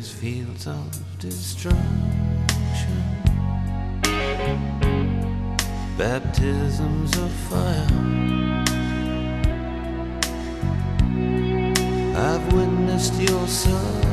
these fields of destruction, baptisms of fire. I've witnessed your son